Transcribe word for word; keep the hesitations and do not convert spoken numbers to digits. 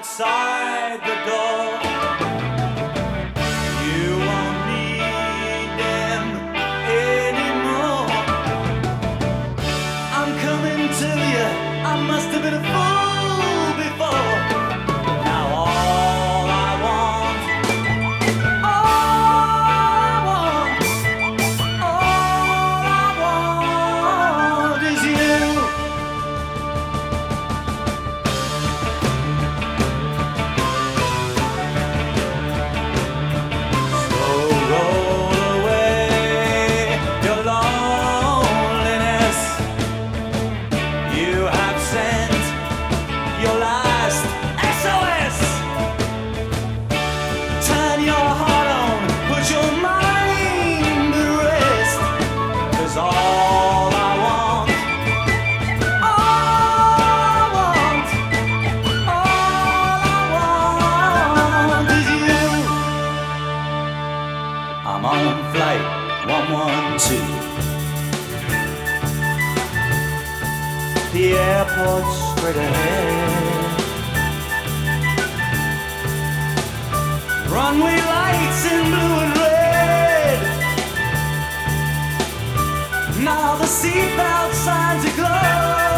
outside the door. You won't need them anymore. I'm coming to you. I must have been a fool before. Now all I want, all I want, all I want is you. So roll away your loneliness. You have sent your last S O S. Turn your heart on, put your mind to rest. 'Cause all I want, all I want, all I want is you. I'm on flight one one two. The airport's straight ahead. Runway lights in blue and red. Now the seatbelt signs aglow.